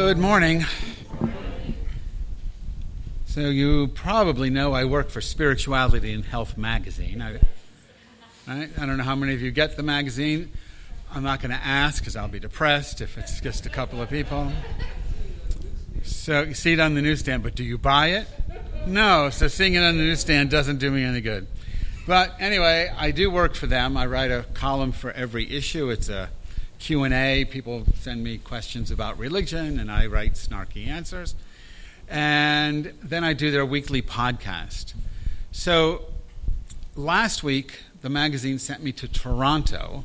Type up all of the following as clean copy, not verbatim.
Good morning. So you probably know I work for Spirituality and Health magazine. I don't know how many of you get the magazine. I'm not going to ask because I'll be depressed if it's just a couple of people. So you see it on the newsstand, but do you buy it? No, so seeing it on the newsstand doesn't do me any good. But anyway, I do work for them. I write a column for every issue. It's a Q&A. People send me questions about religion, and I write snarky answers. And then I do their weekly podcast. So last week, the magazine sent me to Toronto.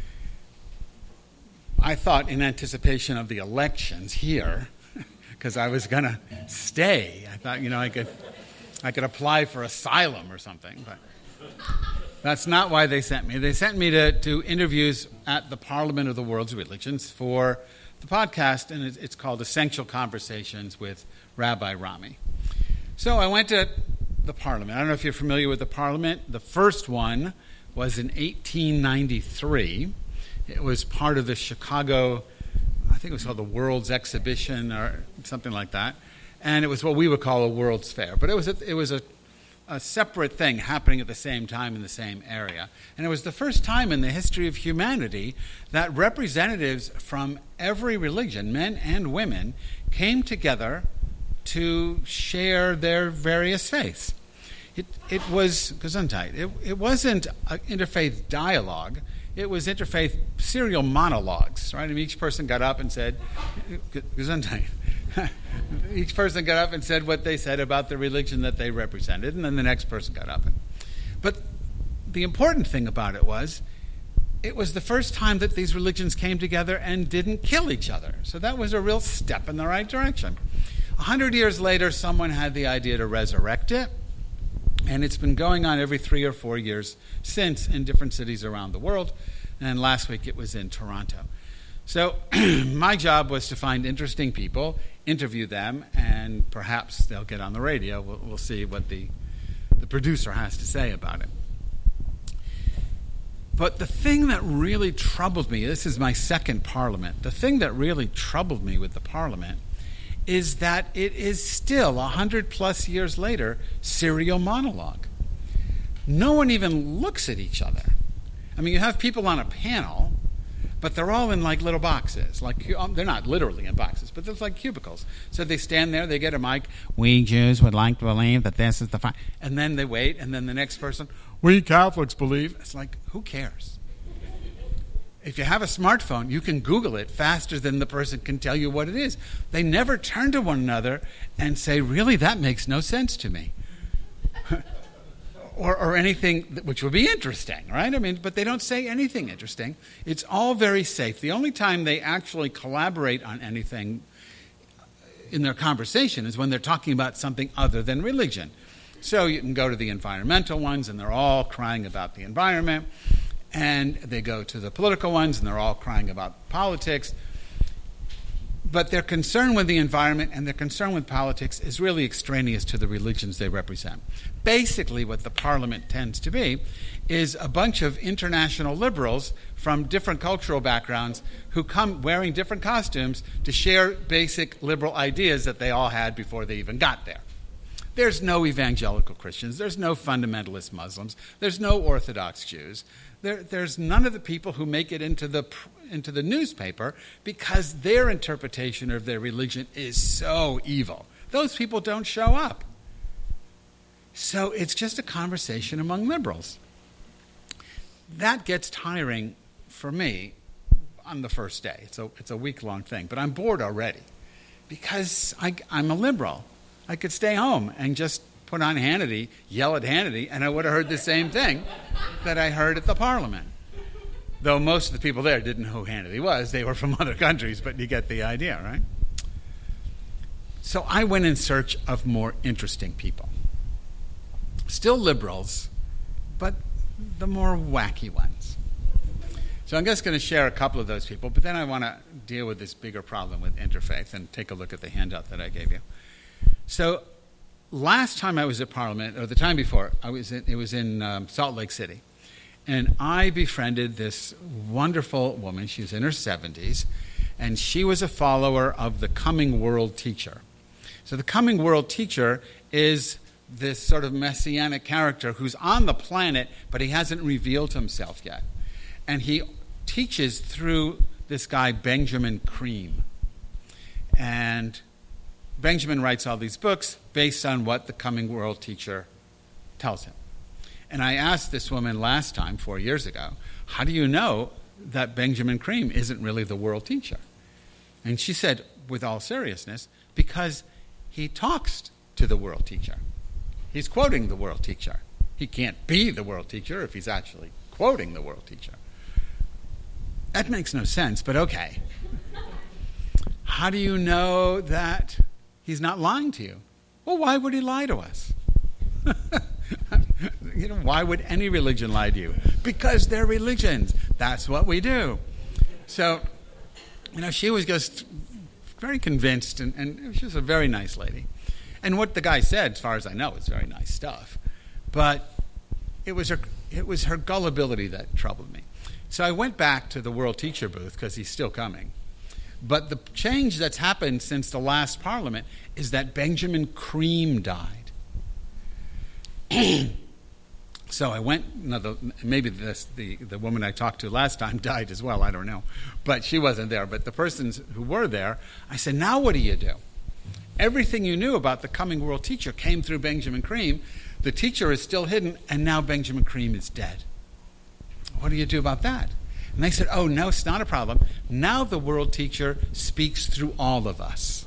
I thought in anticipation of the elections here, because I was going to stay. I thought, I could apply for asylum or something, but that's not why they sent me. They sent me to interviews at the Parliament of the World's Religions for the podcast, and it's called Essential Conversations with Rabbi Rami. So I went to the Parliament. I don't know if you're familiar with the Parliament. The first one was in 1893. It was part of the Chicago, I think it was called the World's Exhibition or something like that. And it was what we would call a World's Fair. But it was a separate thing happening at the same time in the same area. And it was the first time in the history of humanity that representatives from every religion, men and women, came together to share their various faiths. It was Gesundheit. It wasn't an interfaith dialogue. It was interfaith serial monologues, right? I mean, each person got up and said, Gesundheit. Each person got up and said what they said about the religion that they represented, and then the next person got up. But the important thing about it was the first time that these religions came together and didn't kill each other. So that was a real step in the right direction. 100 years later, someone had the idea to resurrect it, and it's been going on every 3 or 4 years since in different cities around the world, and last week it was in Toronto. So my job was to find interesting people, interview them, and perhaps they'll get on the radio. We'll see what the producer has to say about it. But the thing that really troubled me, this is my second parliament, the thing that really troubled me with the parliament is that it is still, 100 plus years later, serial monologue. No one even looks at each other. I mean, you have people on a panel, but they're all in like little boxes. They're not literally in boxes, but they're like cubicles. So they stand there, they get a mic. We Jews would like to believe that this is the final. And then they wait, and then the next person, we Catholics believe. It's like, who cares? If you have a smartphone, you can Google it faster than the person can tell you what it is. They never turn to one another and say, really, that makes no sense to me. or anything which would be interesting, right? I mean, but they don't say anything interesting. It's all very safe. The only time they actually collaborate on anything in their conversation is when they're talking about something other than religion. So you can go to the environmental ones, and they're all crying about the environment. And they go to the political ones, and they're all crying about politics. But their concern with the environment and their concern with politics is really extraneous to the religions they represent. Basically, what the parliament tends to be is a bunch of international liberals from different cultural backgrounds who come wearing different costumes to share basic liberal ideas that they all had before they even got there. There's no evangelical Christians. There's no fundamentalist Muslims. There's no Orthodox Jews. There's none of the people who make it into the newspaper because their interpretation of their religion is so evil. Those people don't show up. So it's just a conversation among liberals. That gets tiring for me on the first day. It's a week-long thing, but I'm bored already because I'm a liberal. I could stay home and just put on Hannity, yell at Hannity, and I would have heard the same thing that I heard at the Parliament. Though most of the people there didn't know who Hannity was. They were from other countries, but you get the idea, right? So I went in search of more interesting people. Still liberals, but the more wacky ones. So I'm just going to share a couple of those people, but then I want to deal with this bigger problem with interfaith and take a look at the handout that I gave you. So last time I was at Parliament, or the time before, it was in Salt Lake City. And I befriended this wonderful woman. She was in her 70s. and she was a follower of the coming world teacher. So the coming world teacher is this sort of messianic character who's on the planet, but he hasn't revealed himself yet. And he teaches through this guy, Benjamin Creme. And Benjamin writes all these books based on what the coming world teacher tells him. And I asked this woman last time, 4 years ago, how do you know that Benjamin Creme isn't really the world teacher? And she said, with all seriousness, because he talks to the world teacher. He's quoting the world teacher. He can't be the world teacher if he's actually quoting the world teacher. That makes no sense, but okay. How do you know that he's not lying to you? Well, why would he lie to us? Why would any religion lie to you? Because they're religions. That's what we do. So, she was just very convinced, and she was a very nice lady. And what the guy said, as far as I know, is very nice stuff. But it was her gullibility that troubled me. So I went back to the world teacher booth, because he's still coming. But the change that's happened since the last parliament is that Benjamin Creme died. So I went, maybe the woman I talked to last time died as well, I don't know. But she wasn't there. But the persons who were there, I said, now what do you do? Everything you knew about the coming world teacher came through Benjamin Creme. The teacher is still hidden, and now Benjamin Creme is dead. What do you do about that? And they said, oh, no, it's not a problem. Now the world teacher speaks through all of us.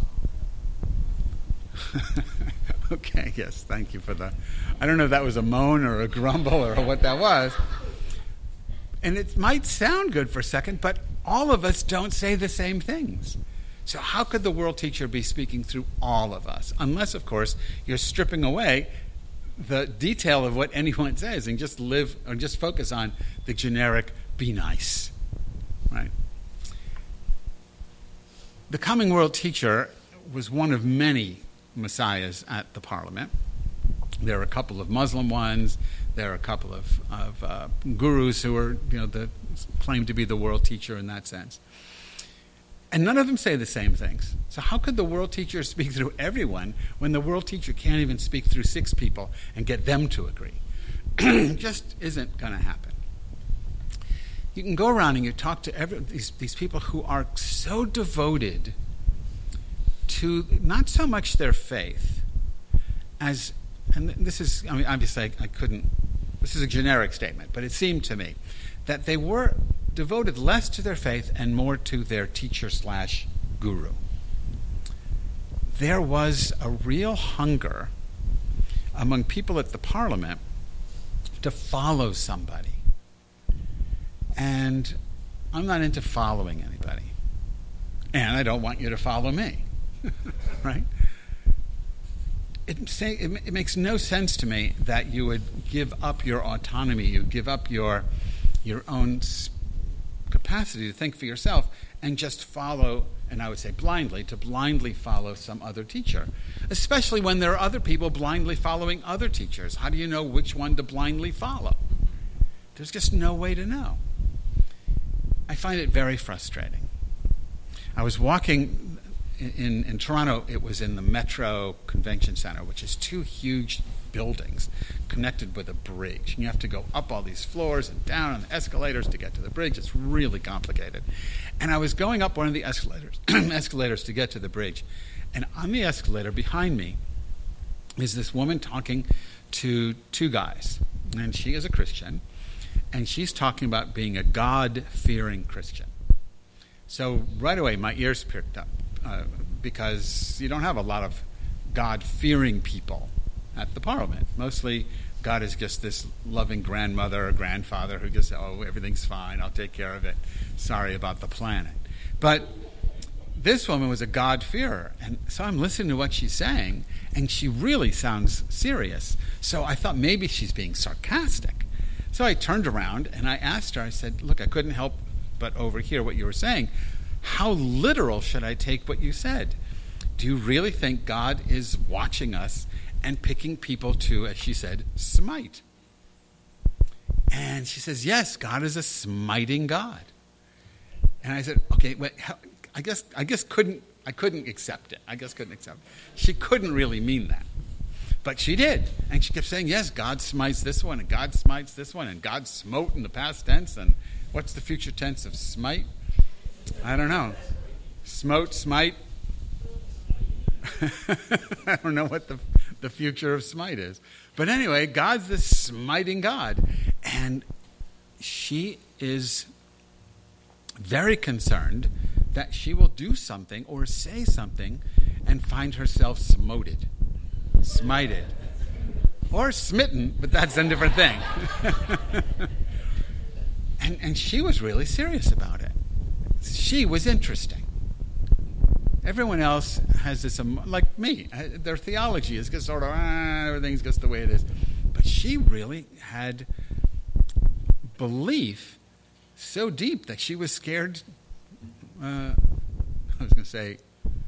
Okay, yes, thank you for that. I don't know if that was a moan or a grumble or what that was. And it might sound good for a second, but all of us don't say the same things. So how could the world teacher be speaking through all of us? Unless, of course, you're stripping away the detail of what anyone says and just live or just focus on the generic be nice, right? The coming world teacher was one of many messiahs at the parliament. There are a couple of Muslim ones. There are a couple of gurus who are, claim to be the world teacher in that sense. And none of them say the same things. So how could the world teacher speak through everyone when the world teacher can't even speak through 6 people and get them to agree? It just isn't going to happen. You can go around and you talk to these people who are so devoted to not so much their faith as, and this is, obviously I couldn't, this is a generic statement, but it seemed to me that they were devoted less to their faith and more to their teacher/guru. There was a real hunger among people at the parliament to follow somebody. And I'm not into following anybody. And I don't want you to follow me. Right? It makes no sense to me that you would give up your autonomy, you give up your own capacity to think for yourself and just follow, and I would say blindly follow some other teacher, especially when there are other people blindly following other teachers. How do you know which one to blindly follow? There's just no way to know. I find it very frustrating. I was walking in Toronto. It was in the Metro Convention Center, which is 2 huge buildings connected with a bridge. And you have to go up all these floors and down on the escalators to get to the bridge. It's really complicated. And I was going up one of the escalators to get to the bridge. And on the escalator behind me is this woman talking to 2 guys. And she is a Christian. And she's talking about being a God-fearing Christian. So right away my ears perked up because you don't have a lot of God-fearing people at the parliament. Mostly God is just this loving grandmother or grandfather who just, oh, everything's fine, I'll take care of it. Sorry about the planet. But this woman was a God-fearer. And so I'm listening to what she's saying, and she really sounds serious. So I thought maybe she's being sarcastic. So I turned around and I asked her, I said, look, I couldn't help but overhear what you were saying. How literal should I take what you said? Do you really think God is watching us and picking people to, as she said, smite? And she says, yes, God is a smiting God. And I said, okay, wait, I couldn't accept it. She couldn't really mean that. But she did. And she kept saying, yes, God smites this one, and God smites this one, and God smote in the past tense. And what's the future tense of smite? I don't know. Smote, smite. I don't know what the future of smite is. But anyway, God's this smiting God. And she is very concerned that she will do something or say something and find herself smited, or smitten, but that's a different thing. and she was really serious about it. She was interesting. Everyone else has this, like me, their theology is just sort of, everything's just the way it is. But she really had belief so deep that she was scared. I was going to say,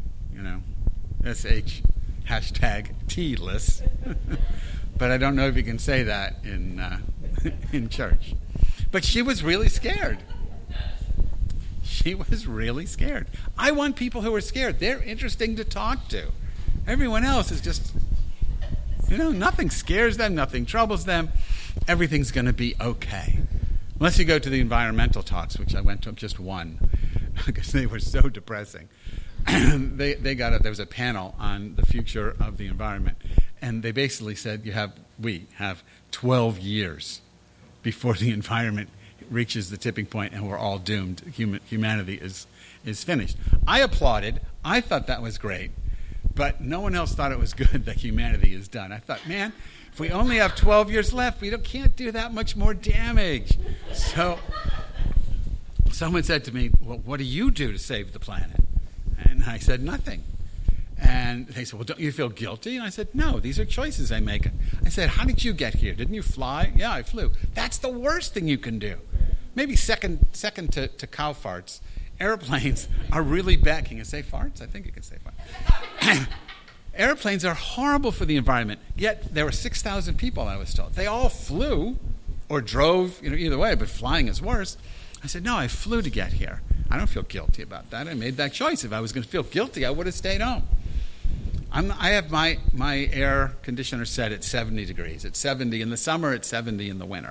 SH hashtag T-less. But I don't know if you can say that in church. But she was really scared. She was really scared. I want people who are scared. They're interesting to talk to. Everyone else is just, nothing scares them, nothing troubles them. Everything's going to be okay. Unless you go to the environmental talks, which I went to just one, because they were so depressing. There was a panel on the future of the environment, and they basically said we have 12 years before the environment reaches the tipping point and we're all doomed. Humanity is finished. I applauded. I thought that was great, but no one else thought it was good that humanity is done. I thought, man, if we only have 12 years left, we can't do that much more damage. So someone said to me, well, what do you do to save the planet? And I said, nothing. And they said, well, don't you feel guilty? And I said, no, these are choices I make. I said, how did you get here? Didn't you fly? Yeah, I flew. That's the worst thing you can do. Maybe second to cow farts. Airplanes are really bad. Can you say farts? I think you can say farts. Airplanes are horrible for the environment. Yet there were 6,000 people, I was told. They all flew or drove, either way, but flying is worse. I said, no, I flew to get here. I don't feel guilty about that. I made that choice. If I was going to feel guilty, I would have stayed home. I have my air conditioner set at 70 degrees. It's 70 in the summer, it's 70 in the winter.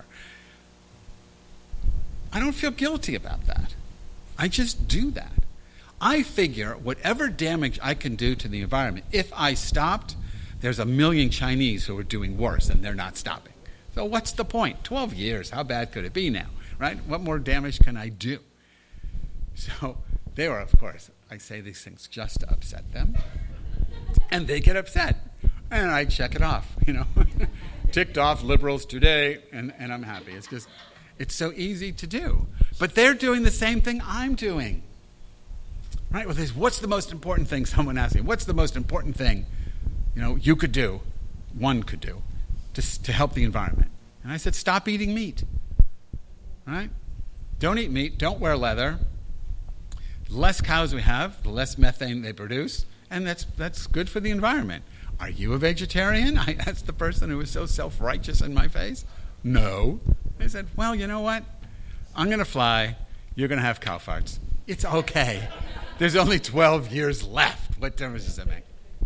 I don't feel guilty about that. I just do that. I figure whatever damage I can do to the environment, if I stopped, there's 1 million Chinese who are doing worse and they're not stopping. So what's the point? 12 years, how bad could it be now, right? What more damage can I do? So they were, of course, I say these things just to upset them. And they get upset. And I check it off, Ticked off liberals today, and I'm happy. It's so easy to do. But they're doing the same thing I'm doing. Right? Well, what's the most important thing? Someone asked me, what's the most important thing, you could do, one could do, to help the environment? And I said, stop eating meat. Right? Don't eat meat. Don't wear leather. The less cows we have, the less methane they produce, and that's good for the environment. Are you a vegetarian? I asked the person who was so self-righteous in my face. No. I said, well, you know what? I'm going to fly. You're going to have cow farts. It's okay. There's only 12 years left. What difference does it make?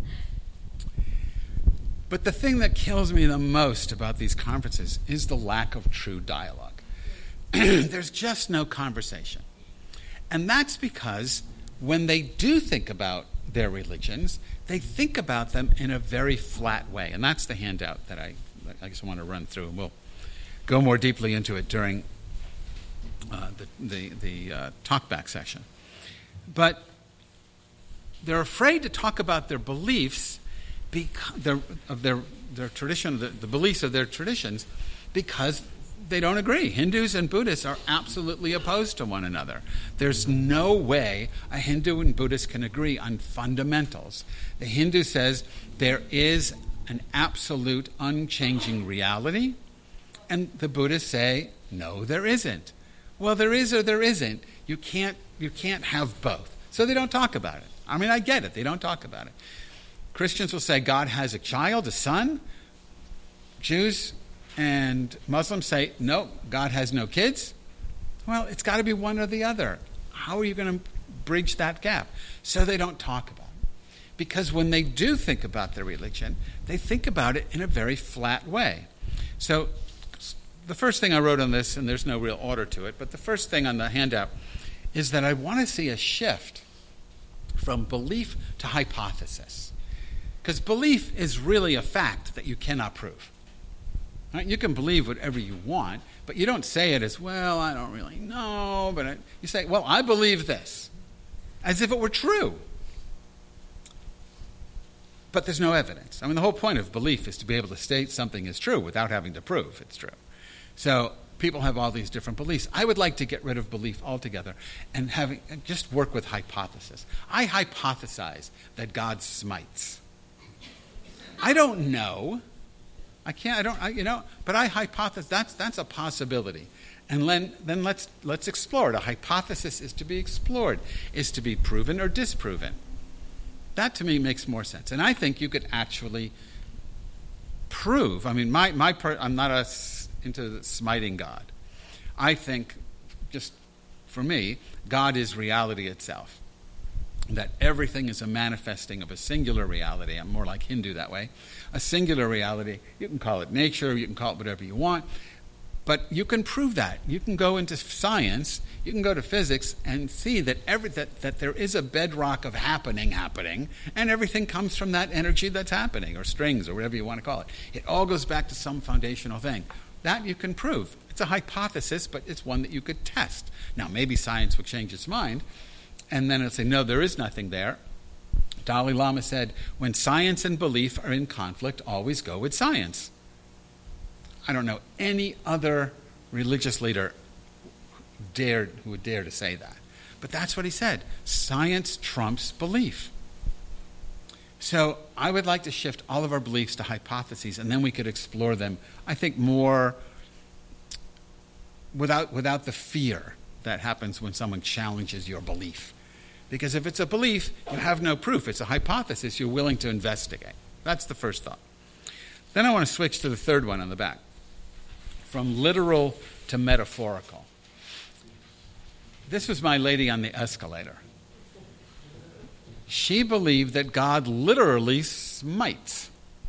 But the thing that kills me the most about these conferences is the lack of true dialogue. There's just no conversation. And that's because when they do think about their religions, they think about them in a very flat way. And that's the handout that I just want to run through. And we'll go more deeply into it during the talkback session. But they're afraid to talk about their beliefs, their tradition, the beliefs of their traditions, because they don't agree. Hindus and Buddhists are absolutely opposed to one another. There's no way a Hindu and Buddhist can agree on fundamentals. The Hindu says there is an absolute unchanging reality, and the Buddhists say, no, there isn't. Well, there is or there isn't. You can't have both. So they don't talk about it. I mean, I get it. They don't talk about it. Christians will say God has a child, a son. Jews and Muslims say, no, God has no kids. Well, it's got to be one or the other. How are you going to bridge that gap. So they don't talk about it. Because when they do think about their religion, they think about it in a very flat way. So the first thing I wrote on this, and there's no real order to it, but the first thing on the handout is that I want to see a shift from belief to hypothesis. Because belief is really a fact that you cannot prove. Right? You can believe whatever you want, but you don't say it as, well, I don't really know. But you say, well, I believe this, as if it were true. But there's no evidence. I mean, the whole point of belief is to be able to state something is true without having to prove it's true. So people have all these different beliefs. I would like to get rid of belief altogether and just work with hypothesis. I hypothesize that God smites. I don't know. But I hypothesize that's a possibility. And then let's explore it. A hypothesis is to be explored, is to be proven or disproven. That to me makes more sense. And I think you could actually prove. I mean, I'm not into smiting God. I think, just for me, God is reality itself. That everything is a manifesting of a singular reality. I'm more like Hindu that way. A singular reality. You can call it nature, you can call it whatever you want, but you can prove that. You can go into science, you can go to physics and see that that there is a bedrock of happening, and everything comes from that energy that's happening, or strings, or whatever you want to call it. It all goes back to some foundational thing. That you can prove. It's a hypothesis, but it's one that you could test. Now, maybe science will change its mind, and then it'll say, no, there is nothing there. Dalai Lama said, when science and belief are in conflict, always go with science. I don't know any other religious leader who would dare to say that. But that's what he said. Science trumps belief. So I would like to shift all of our beliefs to hypotheses, and then we could explore them, I think, more without the fear that happens when someone challenges your belief. Because if it's a belief, you have no proof. It's a hypothesis you're willing to investigate. That's the first thought. Then I want to switch to the third one on the back. From literal to metaphorical. This was my lady on the escalator. She believed that God literally smites.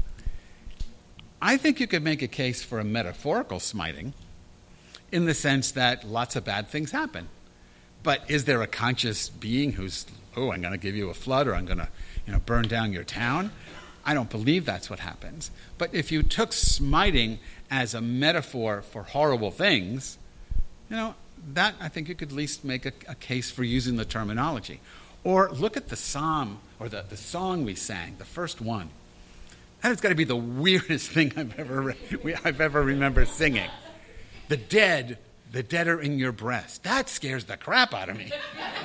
I think you could make a case for a metaphorical smiting in the sense that lots of bad things happen. But is there a conscious being who's, I'm going to give you a flood, or I'm going to burn down your town? I don't believe that's what happens. But if you took smiting as a metaphor for horrible things, that I think you could at least make a case for using the terminology. Or look at the psalm, or the song we sang, the first one. That has got to be the weirdest thing I've ever remembered singing. The dead are in your breast. That scares the crap out of me.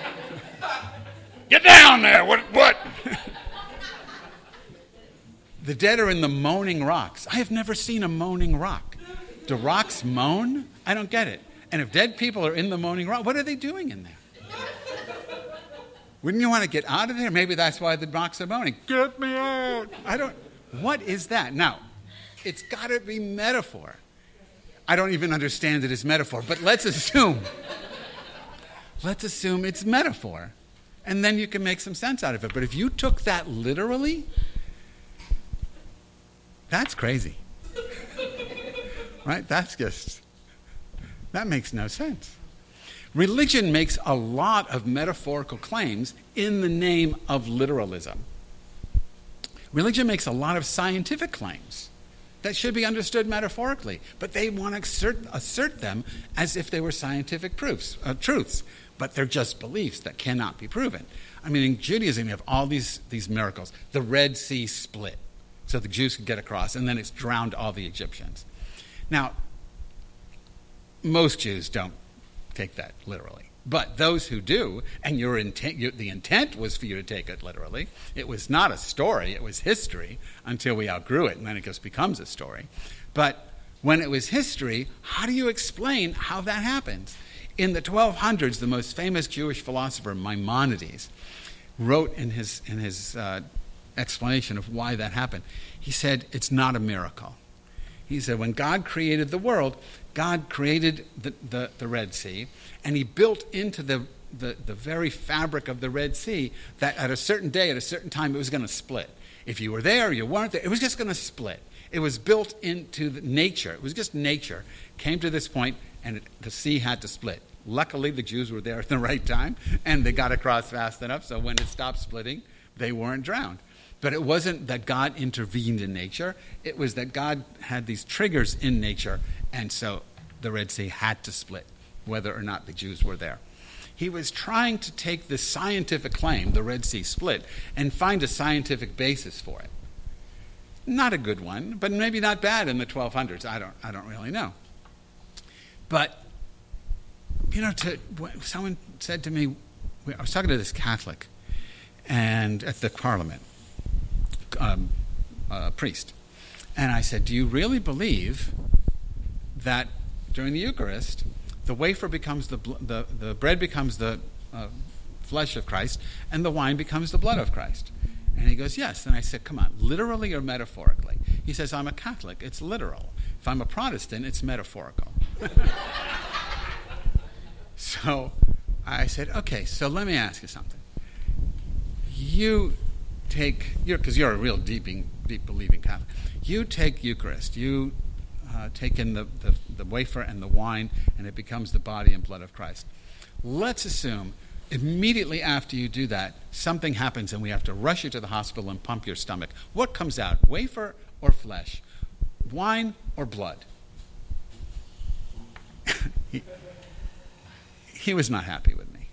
Get down there! What? The dead are in the moaning rocks. I have never seen a moaning rock. Do rocks moan? I don't get it. And if dead people are in the moaning rock, what are they doing in there? Wouldn't you want to get out of there? Maybe that's why the rocks are moaning. Get me out! What is that? Now, it's got to be metaphor. I don't even understand it as metaphor, but let's assume it's metaphor. And then you can make some sense out of it. But if you took that literally, that's crazy. Right? That makes no sense. Religion makes a lot of metaphorical claims in the name of literalism. Religion makes a lot of scientific claims that should be understood metaphorically, but they want to assert them as if they were scientific truths, but they're just beliefs that cannot be proven. I mean, in Judaism, you have all these miracles. The Red Sea split so the Jews could get across, and then it's drowned all the Egyptians. Now, most Jews don't take that literally. But those who do, and the intent was for you to take it literally. It was not a story, it was history until we outgrew it, and then it just becomes a story. But when it was history, how do you explain how that happens? In the 1200s, the most famous Jewish philosopher, Maimonides, wrote in his explanation of why that happened. He said, it's not a miracle. He said, when God created the world, God created the Red Sea, and he built into the the very fabric of the Red Sea that at a certain day, at a certain time, it was going to split. If you were there or you weren't there, it was just going to split. It was built into nature. It was just nature. Came to this point, and the sea had to split. Luckily, the Jews were there at the right time, and they got across fast enough, so when it stopped splitting, they weren't drowned. But it wasn't that God intervened in nature. It was that God had these triggers in nature, and so the Red Sea had to split, whether or not the Jews were there. He was trying to take this scientific claim, the Red Sea split, and find a scientific basis for it. Not a good one, but maybe not bad in the 1200s. I don't really know. But, someone said to me, I was talking to this Catholic, and at the Parliament, priest, and I said, do you really believe that during the Eucharist, the wafer becomes the bread becomes the flesh of Christ, and the wine becomes the blood of Christ? And he goes, yes. And I said, come on, literally or metaphorically? He says, I'm a Catholic, it's literal. If I'm a Protestant, it's metaphorical. So I said, okay, so let me ask you something. Because you're a real deep believing Catholic. You take Eucharist, you take in the wafer and the wine, and it becomes the body and blood of Christ. Let's assume immediately after you do that, something happens and we have to rush you to the hospital and pump your stomach. What comes out, wafer or flesh? Wine or blood? He was not happy with me.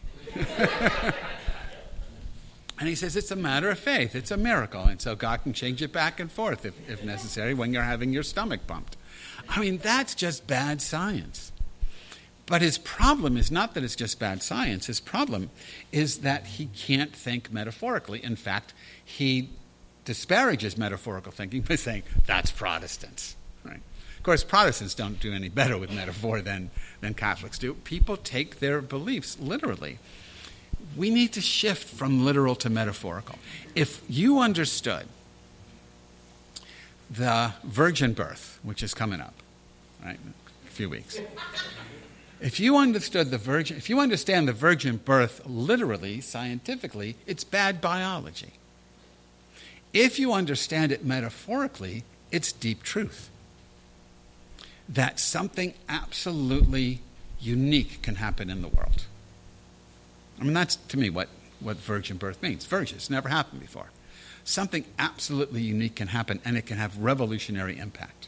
And he says, it's a matter of faith. It's a miracle. And so God can change it back and forth if necessary when you're having your stomach pumped. I mean, that's just bad science. But his problem is not that it's just bad science. His problem is that he can't think metaphorically. In fact, he disparages metaphorical thinking by saying, that's Protestants. Right? Of course, Protestants don't do any better with metaphor than Catholics do. People take their beliefs literally. We need to shift from literal to metaphorical. If you understood the virgin birth, which is coming up, right, in a few weeks. If you understand the virgin birth literally, scientifically, it's bad biology. If you understand it metaphorically, it's deep truth. That something absolutely unique can happen in the world. I mean, that's, to me, what virgin birth means. Virgin, it's never happened before. Something absolutely unique can happen, and it can have revolutionary impact.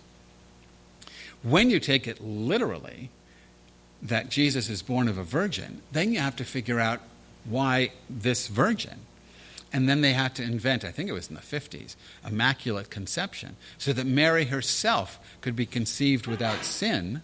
When you take it literally, that Jesus is born of a virgin, then you have to figure out why this virgin. And then they had to invent, I think it was in the 50s, Immaculate Conception, so that Mary herself could be conceived without sin,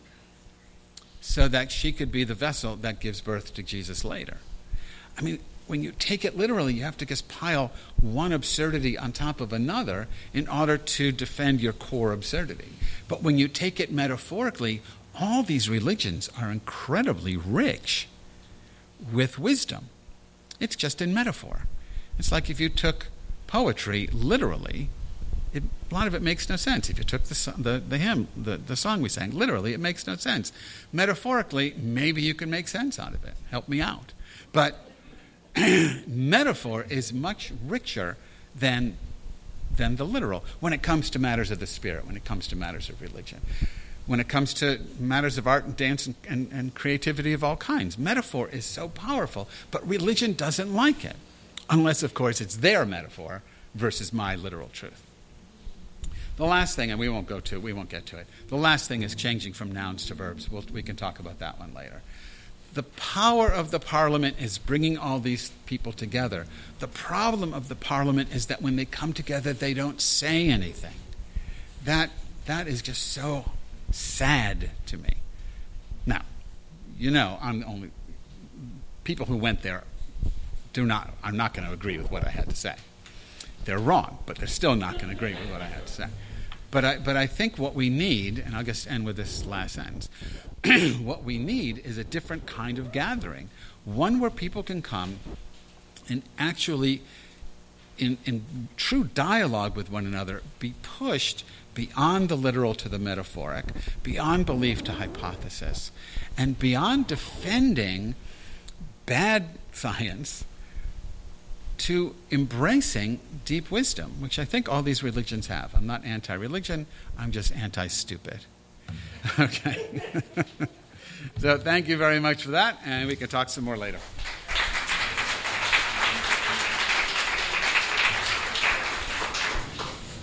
so that she could be the vessel that gives birth to Jesus later. I mean, when you take it literally, you have to just pile one absurdity on top of another in order to defend your core absurdity. But when you take it metaphorically, all these religions are incredibly rich with wisdom. It's just in metaphor. It's like if you took poetry literally, a lot of it makes no sense. If you took the hymn, the song we sang, literally, it makes no sense. Metaphorically, maybe you can make sense out of it. Help me out. But metaphor is much richer than the literal when it comes to matters of the spirit, when it comes to matters of religion, when it comes to matters of art and dance and creativity of all kinds. Metaphor is so powerful, but religion doesn't like it, unless, of course, it's their metaphor versus my literal truth. The last thing, and we won't get to it. The last thing is changing from nouns to verbs. We can talk about that one later. The power of the Parliament is bringing all these people together. The problem of the Parliament is that when they come together, they don't say anything. That is just so sad to me. Now, people who went there I'm not going to agree with what I had to say. They're wrong, but they're still not going to agree with what I had to say. But I think what we need, and I'll just end with this last sentence, what we need is a different kind of gathering, one where people can come and actually, in true dialogue with one another, be pushed beyond the literal to the metaphoric, beyond belief to hypothesis, and beyond defending bad science to embracing deep wisdom, which I think all these religions have. I'm not anti-religion, I'm just anti-stupid. Okay. So thank you very much for that, and we can talk some more later.